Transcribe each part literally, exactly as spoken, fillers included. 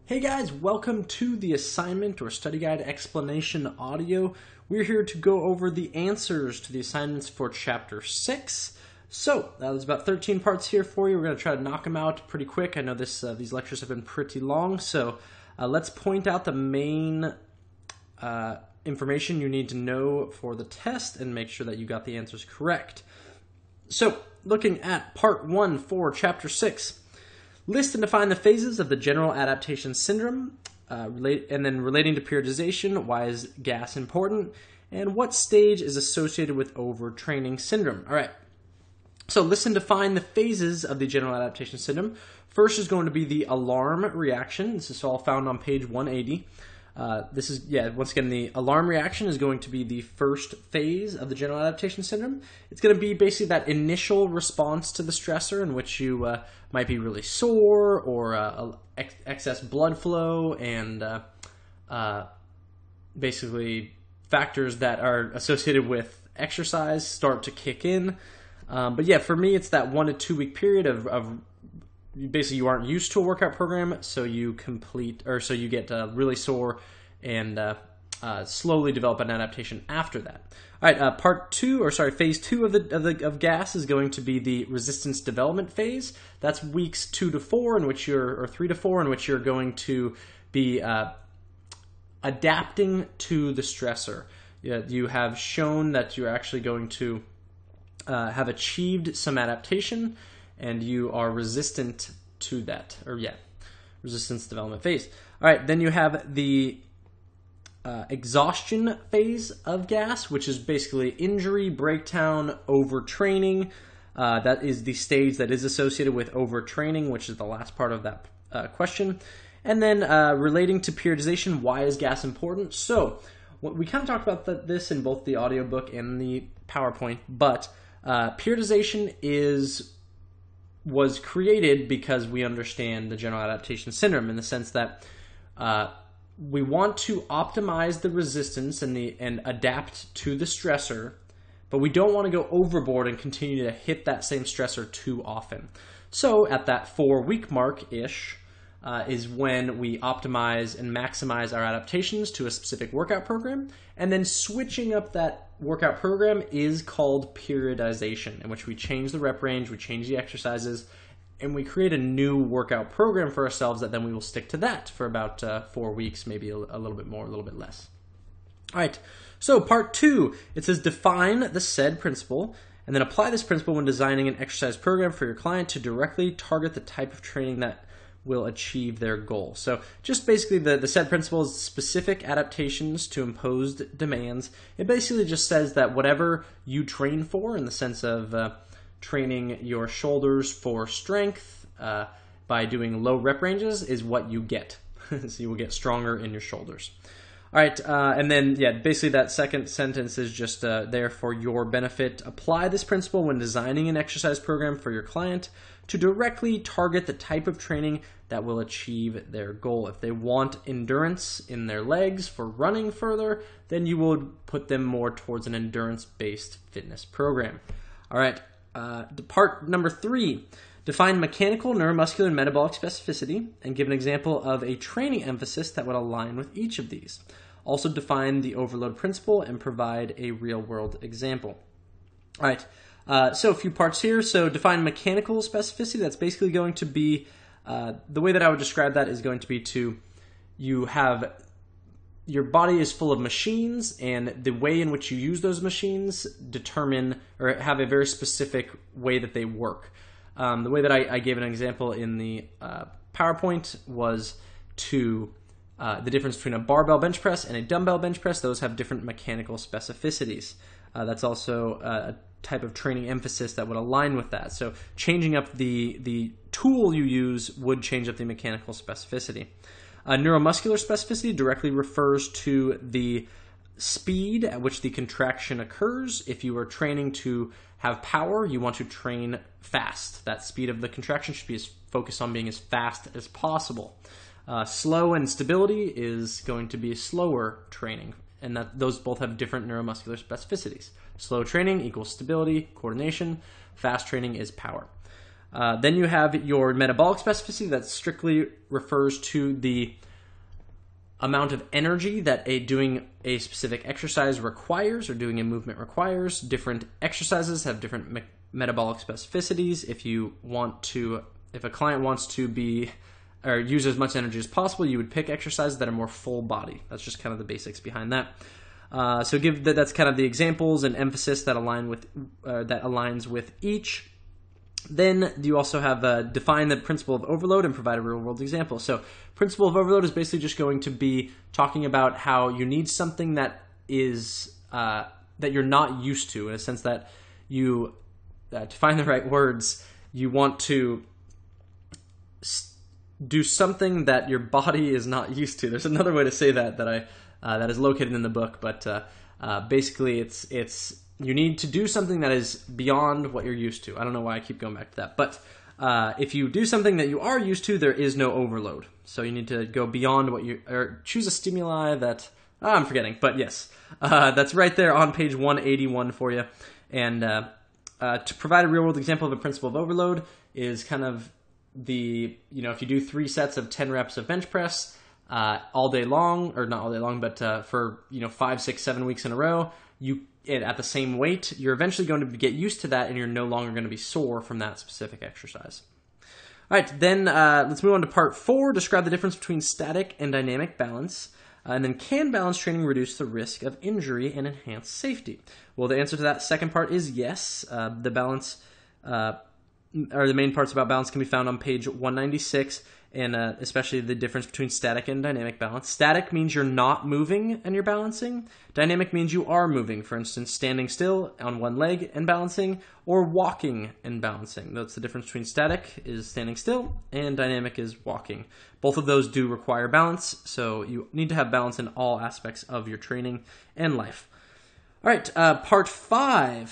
Hey guys, welcome to the assignment or study guide explanation audio. We're here to go over the answers to the assignments for chapter six. So, uh, there's about thirteen parts here for you. We're going to try to knock them out pretty quick. I know this uh, these lectures have been pretty long, so uh, let's point out the main uh, information you need to know for the test and make sure that you got the answers correct. So, looking at part one for chapter six. List and define the phases of the general adaptation syndrome, uh, relate, and then relating to periodization, why is gas important, and what stage is associated with overtraining syndrome. All right, so list and define the phases of the general adaptation syndrome. First is going to be the alarm reaction. This is all found on page one eighty. Uh, this is, yeah, once again, the alarm reaction is going to be the first phase of the general adaptation syndrome. It's going to be basically that initial response to the stressor in which you uh, might be really sore or uh, ex excess blood flow and uh, uh, basically factors that are associated with exercise start to kick in. Um, but yeah, for me, it's that one to two week period of, of basically you aren't used to a workout program, so you complete or so you get uh, really sore and uh, uh, slowly develop an adaptation after that. All right, uh, part two, or sorry, phase two of the of the of gas is going to be the resistance development phase. That's weeks two to four, in which you're or three to four, in which you're going to be uh, adapting to the stressor. Yeah, you have shown that you're actually going to uh, have achieved some adaptation, and you are resistant to that, or yeah, resistance development phase. All right, then you have the uh, exhaustion phase of gas, which is basically injury, breakdown, overtraining. Uh, that is the stage that is associated with overtraining, which is the last part of that uh, question. And then uh, relating to periodization, why is gas important? So what we kind of talked about the, this in both the audiobook and the PowerPoint, but uh, periodization is was created because we understand the general adaptation syndrome in the sense that uh, we want to optimize the resistance and the and adapt to the stressor, but we don't want to go overboard and continue to hit that same stressor too often. So at that four week mark-ish uh, is when we optimize and maximize our adaptations to a specific workout program, and then switching up that workout program is called periodization, in which we change the rep range, we change the exercises, and we create a new workout program for ourselves that then we will stick to that for about uh, four weeks, maybe a, a little bit more, a little bit less. All right, so part two, it says define the said principle, and then apply this principle when designing an exercise program for your client to directly target the type of training that will achieve their goal. So just basically the, the said principle is specific adaptations to imposed demands. It basically just says that whatever you train for, in the sense of uh, training your shoulders for strength uh, by doing low rep ranges, is what you get. So you will get stronger in your shoulders. All right, uh, and then, yeah, basically that second sentence is just uh, there for your benefit. Apply this principle when designing an exercise program for your client to directly target the type of training that will achieve their goal. If they want endurance in their legs for running further, then you would put them more towards an endurance-based fitness program. All right, uh, part number three. Define mechanical, neuromuscular, and metabolic specificity, and give an example of a training emphasis that would align with each of these. Also define the overload principle and provide a real-world example. All right, uh, so a few parts here. So define mechanical specificity. That's basically going to be, uh, the way that I would describe that is going to be to, you have, your body is full of machines, and the way in which you use those machines determine, or have a very specific way that they work. Um, the way that I, I gave an example in the uh, PowerPoint was to uh, the difference between a barbell bench press and a dumbbell bench press. Those have different mechanical specificities. Uh, that's also a type of training emphasis that would align with that. So changing up the, the tool you use would change up the mechanical specificity. Uh, neuromuscular specificity directly refers to the speed at which the contraction occurs. If you are training to have power, you want to train fast. That speed of the contraction should be as focused on being as fast as possible. Uh, slow and stability is going to be slower training, and that those both have different neuromuscular specificities. Slow training equals stability, coordination. Fast training is power. Uh, then you have your metabolic specificity that strictly refers to the amount of energy that a doing a specific exercise requires or doing a movement requires. Different exercises have different me- metabolic specificities. If you want to, if a client wants to be or use as much energy as possible, you would pick exercises that are more full body. That's just kind of the basics behind that. Uh, so give that that's kind of the examples and emphasis that align with uh, that aligns with each. Then you also have uh, define the principle of overload and provide a real world example. So principle of overload is basically just going to be talking about how you need something that is uh, that you're not used to, in a sense that you uh, to find the right words, you want to st- do something that your body is not used to. There's another way to say that that I uh, that is located in the book, but uh, uh, basically it's it's you need to do something that is beyond what you're used to. I don't know why I keep going back to that, but uh, if you do something that you are used to, there is no overload. So you need to go beyond what you or choose a stimuli that oh, I'm forgetting, but yes, uh, that's right there on page one eighty-one for you. And uh, uh, to provide a real world example of a principle of overload is kind of the, you know, if you do three sets of ten reps of bench press uh, all day long, or not all day long, but uh, for, you know, five, six, seven weeks in a row, you at the same weight, you're eventually going to get used to that, and you're no longer going to be sore from that specific exercise. All right, then uh, let's move on to part four. Describe the difference between static and dynamic balance. Uh, and then, can balance training reduce the risk of injury and enhance safety? Well, the answer to that second part is yes. Uh, the balance... Uh, or the main parts about balance can be found on page one ninety-six, and uh, especially the difference between static and dynamic balance. Static means you're not moving and you're balancing. Dynamic means you are moving, for instance, standing still on one leg and balancing, or walking and balancing. That's the difference between static is standing still, and dynamic is walking. Both of those do require balance, so you need to have balance in all aspects of your training and life. All right, uh, part five.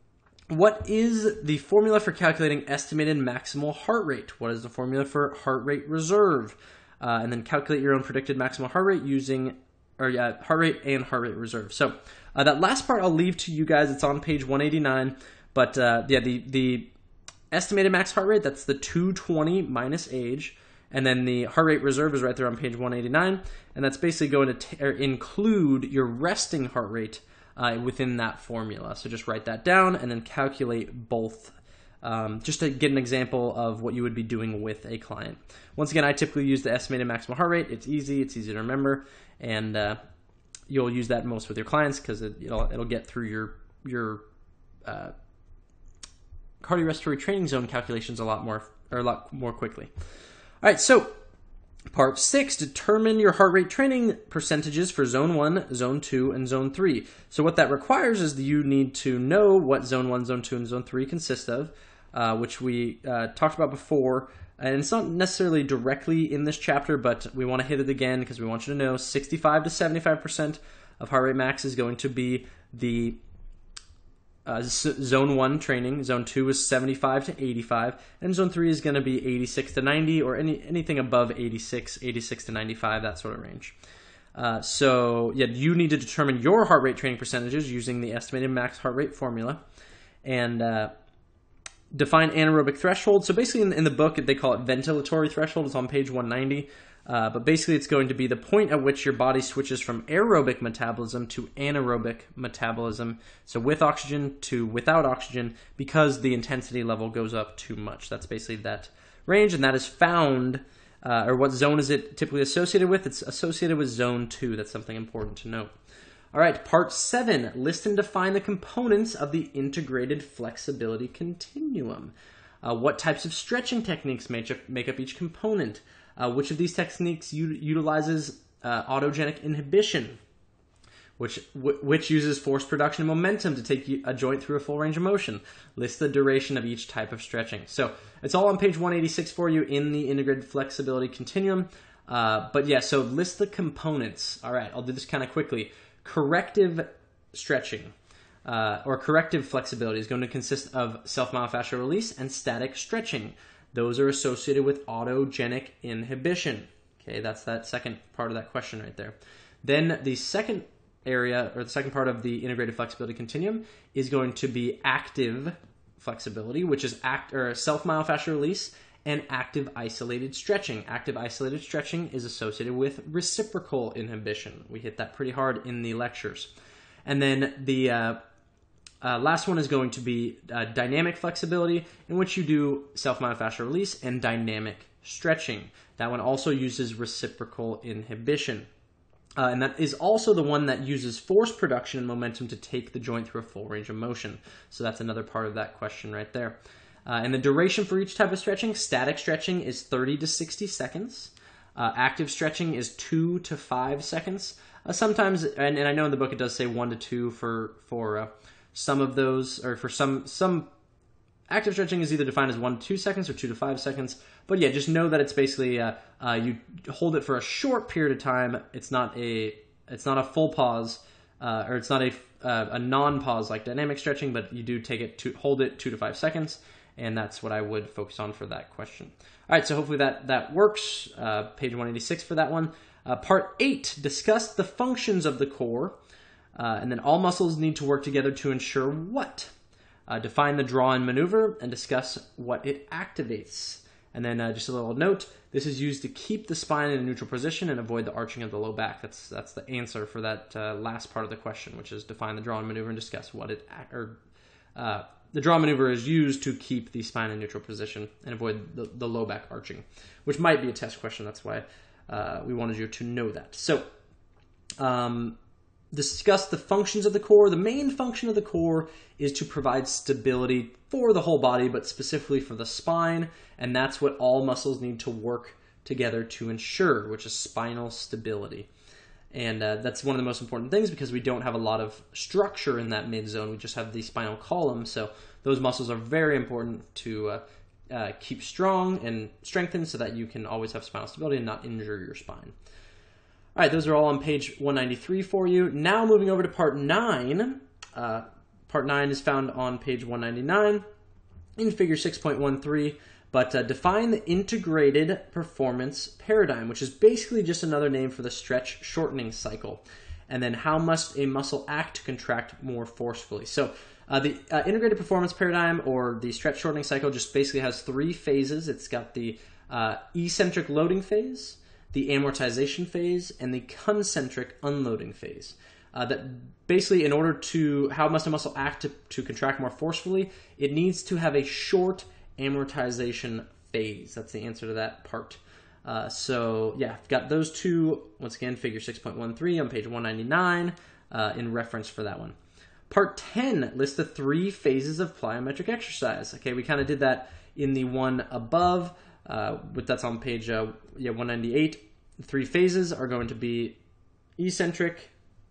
What is the formula for calculating estimated maximal heart rate? What is the formula for heart rate reserve? Uh, and then calculate your own predicted maximal heart rate using, or yeah, heart rate and heart rate reserve. So uh, that last part I'll leave to you guys. It's on page one eighty-nine. But uh, yeah, the, the estimated max heart rate, that's the two twenty minus age. And then the heart rate reserve is right there on page one eighty-nine. And that's basically going to t- or include your resting heart rate Uh, within that formula. So just write that down and then calculate both, um, just to get an example of what you would be doing with a client. Once again, I typically use the estimated maximal heart rate. It's easy, it's easy to remember, and uh, you'll use that most with your clients because it, it'll, it'll get through your, your uh, cardiorespiratory training zone calculations a lot more, or a lot more quickly. All right, so part six, determine your heart rate training percentages for zone one, zone two, and zone three. So what that requires is that you need to know what zone one, zone two, and zone three consist of, uh, which we uh, talked about before. And it's not necessarily directly in this chapter, but we want to hit it again because we want you to know sixty-five to seventy-five percent of heart rate max is going to be the Uh, zone one training, zone two is seventy-five to eighty-five, and zone three is going to be eighty-six to ninety, or any anything above eighty-six, eighty-six to ninety-five, that sort of range. Uh, so yeah, you need to determine your heart rate training percentages using the estimated max heart rate formula, and uh, define anaerobic threshold. So basically in, in the book, they call it ventilatory threshold. It's on page one ninety. Uh, but basically, it's going to be the point at which your body switches from aerobic metabolism to anaerobic metabolism, so with oxygen to without oxygen, because the intensity level goes up too much. That's basically that range, and that is found, uh, or what zone is it typically associated with? It's associated with zone two. That's something important to note. All right, part seven, list and define the components of the integrated flexibility continuum. Uh, what types of stretching techniques make up, make up each component? Uh, which of these techniques u- utilizes uh, autogenic inhibition, which w- which uses force production and momentum to take a joint through a full range of motion? List the duration of each type of stretching. So it's all on page one eighty-six for you in the integrated flexibility continuum. Uh, but yeah, so list the components. All right, I'll do this kind of quickly. Corrective stretching uh, or corrective flexibility is going to consist of self-myofascial release and static stretching. Those are associated with autogenic inhibition. Okay, that's that second part of that question right there. Then the second area, or the second part of the integrated flexibility continuum, is going to be active flexibility, which is act or self-myofascial release, and active isolated stretching. Active isolated stretching is associated with reciprocal inhibition. We hit that pretty hard in the lectures. And then the uh, uh, last one is going to be uh, dynamic flexibility, in which you do self-myofascial release and dynamic stretching. That one also uses reciprocal inhibition. Uh, and that is also the one that uses force production and momentum to take the joint through a full range of motion. So that's another part of that question right there. Uh, and the duration for each type of stretching, static stretching is thirty to sixty seconds. Uh, active stretching is two to five seconds. Uh, sometimes, and, and I know in the book it does say one to two for for uh, some of those, or for some some active stretching is either defined as one to two seconds or two to five seconds. But yeah, just know that it's basically uh, uh, you hold it for a short period of time. It's not a it's not a full pause, uh, or it's not a uh, a non-pause like dynamic stretching, but you do take it to hold it two to five seconds. And that's what I would focus on for that question. All right, so hopefully that, that works. Uh, page one eighty-six for that one. Uh, part eight, discuss the functions of the core. Uh, and then all muscles need to work together to ensure what? Uh, define the draw and maneuver and discuss what it activates. And then uh, just a little note, this is used to keep the spine in a neutral position and avoid the arching of the low back. That's that's the answer for that uh, last part of the question, which is define the draw and maneuver and discuss what it... or uh, The draw maneuver is used to keep the spine in neutral position and avoid the, the low back arching, which might be a test question. That's why uh, we wanted you to know that. So, um, discuss the functions of the core. The main function of the core is to provide stability for the whole body, but specifically for the spine, and that's what all muscles need to work together to ensure, which is spinal stability. And uh, that's one of the most important things because we don't have a lot of structure in that mid-zone. We just have the spinal column. So those muscles are very important to uh, uh, keep strong and strengthened so that you can always have spinal stability and not injure your spine. All right, those are all on page one ninety-three for you. Now moving over to part nine. Uh, part nine is found on page one ninety-nine in figure six point one three. But uh, define the integrated performance paradigm, which is basically just another name for the stretch shortening cycle. And then how must a muscle act to contract more forcefully? So uh, the uh, integrated performance paradigm, or the stretch shortening cycle, just basically has three phases. It's got the uh, eccentric loading phase, the amortization phase, and the concentric unloading phase. Uh, that basically, in order to, how must a muscle act to, to contract more forcefully? It needs to have a short amortization phase. That's the answer to that part. Uh, so yeah, I've got those two, once again, figure six point one three on page one ninety-nine uh, in reference for that one. Part ten lists the three phases of plyometric exercise. Okay, we kind of did that in the one above, uh, but that's on page uh, yeah one ninety-eight. The three phases are going to be eccentric,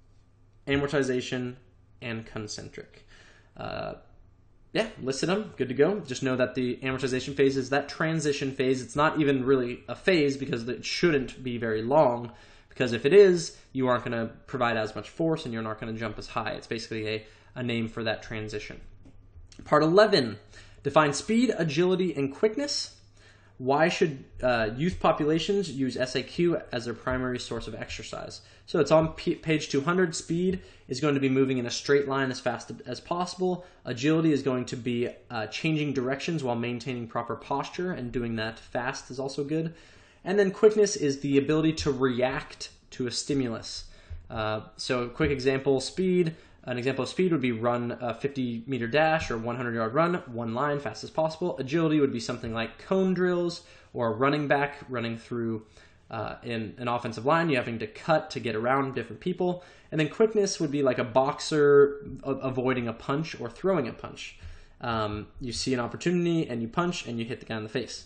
amortization, and concentric. Uh, Yeah, listed them. Good to go. Just know that the amortization phase is that transition phase. It's not even really a phase because it shouldn't be very long. Because if it is, you aren't going to provide as much force and you're not going to jump as high. It's basically a, a name for that transition. Part eleven, define speed, agility, and quickness. Why should uh, youth populations use S A Q as their primary source of exercise? So it's on p- page two hundred. Speed is going to be moving in a straight line as fast as possible. Agility is going to be uh, changing directions while maintaining proper posture, and doing that fast is also good. And then quickness is the ability to react to a stimulus. Uh, so quick example, speed. An example of speed would be run a fifty meter dash or one hundred yard run, one line, fast as possible. Agility would be something like cone drills or a running back running through uh, in an offensive line. You're having to cut to get around different people. And then quickness would be like a boxer a- avoiding a punch or throwing a punch. Um, you see an opportunity and you punch and you hit the guy in the face.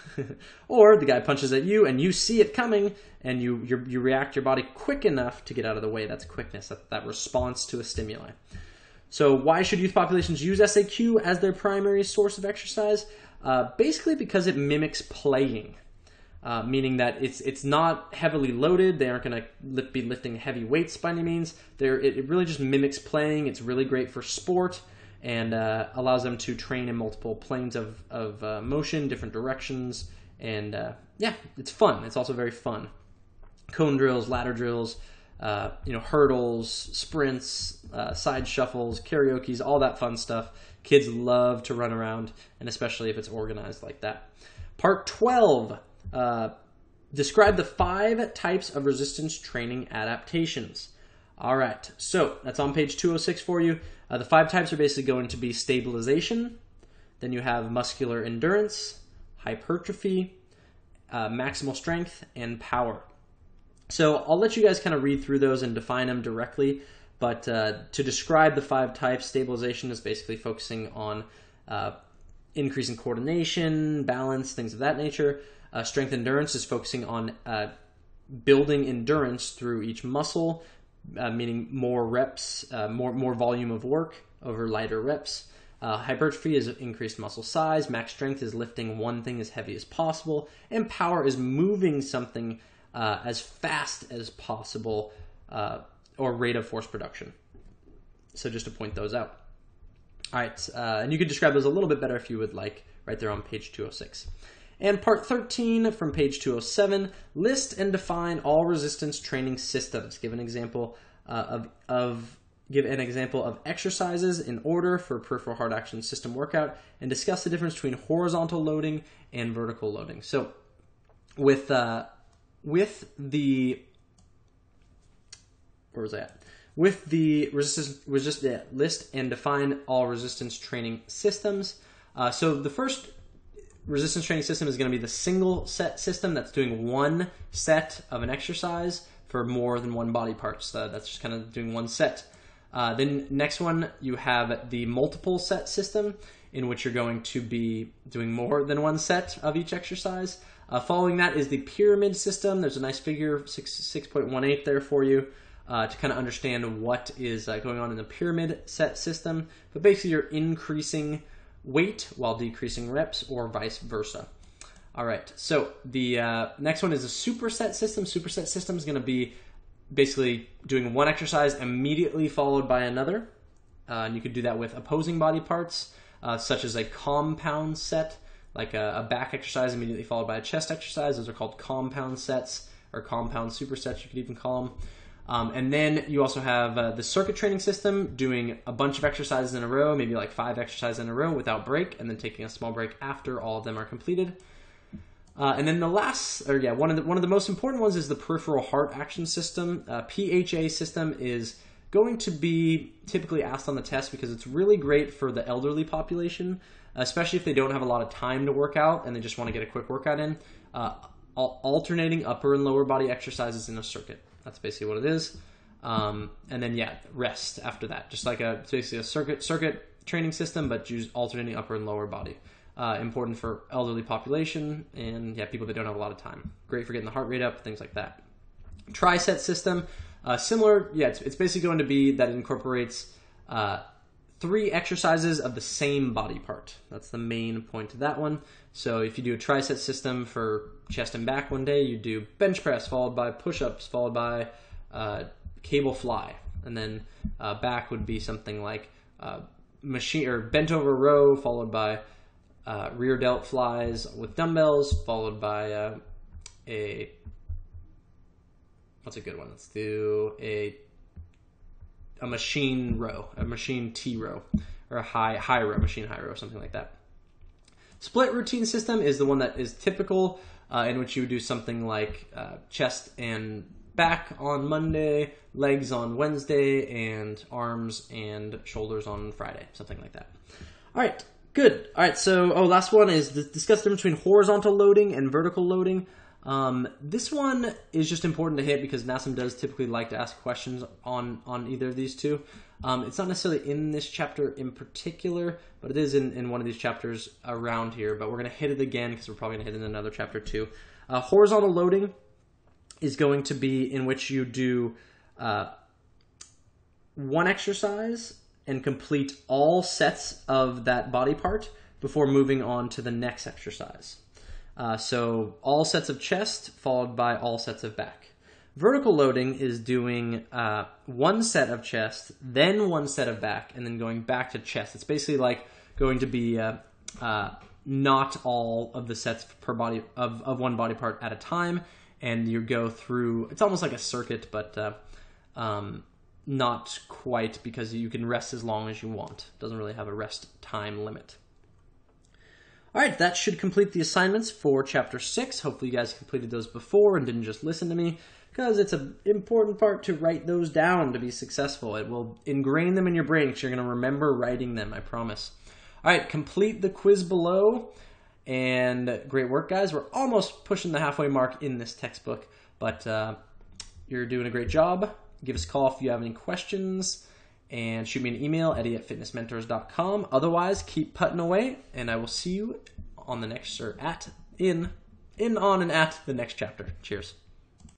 Or the guy punches at you and you see it coming and you you you react your body quick enough to get out of the way. That's quickness, that, that response to a stimuli. So why should youth populations use S A Q as their primary source of exercise? Uh, basically because it mimics playing, uh, meaning that it's it's not heavily loaded. They aren't going to be lifting heavy weights by any means. They're, it, it really just mimics playing. It's really great for sport. And uh, allows them to train in multiple planes of, of uh, motion, different directions, and uh, yeah, it's fun. It's also very fun. Cone drills, ladder drills, uh, you know, hurdles, sprints, uh, side shuffles, karaoke's, all that fun stuff. Kids love to run around, and especially if it's organized like that. Part twelve, uh, describe the five types of resistance training adaptations. All right, so that's on page two oh six for you. Uh, the five types are basically going to be stabilization, then you have muscular endurance, hypertrophy, uh, maximal strength, and power. So I'll let you guys kind of read through those and define them directly. But uh, to describe the five types, stabilization is basically focusing on uh, increasing coordination, balance, things of that nature. Uh, strength endurance is focusing on uh, building endurance through each muscle, uh, meaning more reps, uh, more more volume of work over lighter reps. Uh, hypertrophy is increased muscle size. Max strength is lifting one thing as heavy as possible. And power is moving something uh, as fast as possible, uh, or rate of force production. So just to point those out. All right, uh, and you could describe those a little bit better if you would like, right there on page two oh six. And part thirteen from page two oh seven, list and define all resistance training systems. Give an example uh, of, of give an example of exercises in order for peripheral hard action system workout, and discuss the difference between horizontal loading and vertical loading. So with uh, with the Where was I at? With the resistance, resist, yeah, list and define all resistance training systems. Uh, so the first resistance training system is going to be the single set system that's doing one set of an exercise for more than one body part. So that's just kind of doing one set. Uh, then next one, you have the multiple set system, in which you're going to be doing more than one set of each exercise. Uh, following that is the pyramid system. There's a nice figure, six point one eight there for you. Uh, to kind of understand what is uh, going on in the pyramid set system. But basically you're increasing weight while decreasing reps, or vice versa. All right, so the uh, next one is a superset system. Superset system is going to be basically doing one exercise immediately followed by another. Uh, and you could do that with opposing body parts, uh, such as a compound set, like a, a back exercise immediately followed by a chest exercise. Those are called compound sets, or compound supersets, you could even call them. Um, and then you also have uh, the circuit training system, doing a bunch of exercises in a row, maybe like five exercises in a row without break, and then taking a small break after all of them are completed. Uh, and then the last, or yeah, one of the one of the most important ones is the peripheral heart action system. Uh, P H A system is going to be typically asked on the test because it's really great for the elderly population, especially if they don't have a lot of time to work out and they just want to get a quick workout in. Uh, alternating upper and lower body exercises in a circuit. That's basically what it is. Um, and then, yeah, rest after that. Just like a, it's basically a circuit circuit training system, but use alternating upper and lower body. Uh, important for elderly population and, yeah, people that don't have a lot of time. Great for getting the heart rate up, things like that. Tri-set system, uh, similar, yeah, it's, it's basically going to be that it incorporates uh, three exercises of the same body part. That's the main point of that one. So if you do a tri-set system for chest and back one day, you do bench press followed by push-ups followed by uh, cable fly, and then uh, back would be something like uh, machine or bent over row followed by uh, rear delt flies with dumbbells followed by uh, a what's a good one? Let's do a a machine row, a machine T row, or a high high row, machine high row, something like that. Split routine system is the one that is typical, uh, in which you would do something like uh, chest and back on Monday, legs on Wednesday, and arms and shoulders on Friday, something like that. All right, good. All right, so, oh, last one is discuss the difference between horizontal loading and vertical loading. Um, this one is just important to hit because NASM does typically like to ask questions on, on either of these two. Um, it's not necessarily in this chapter in particular, but it is in, in one of these chapters around here. But we're going to hit it again because we're probably going to hit it in another chapter too. Uh, horizontal loading is going to be in which you do uh, one exercise and complete all sets of that body part before moving on to the next exercise. Uh, so all sets of chest followed by all sets of back. Vertical loading is doing uh, one set of chest, then one set of back, and then going back to chest. It's basically like going to be uh, uh, not all of the sets per body of, of one body part at a time, and you go through. It's almost like a circuit, but uh, Um, not quite, because you can rest as long as you want. Doesn't really have a rest time limit. All right, that should complete the assignments for Chapter six. Hopefully you guys completed those before and didn't just listen to me, because it's an important part to write those down to be successful. It will ingrain them in your brain, because you're going to remember writing them, I promise. All right, complete the quiz below, and great work, guys. We're almost pushing the halfway mark in this textbook, but uh, you're doing a great job. Give us a call if you have any questions, and shoot me an email, eddie at fitness mentors dot com. Otherwise, keep putting away, and I will see you on the next, or at, in, in, on, and at the next chapter. Cheers.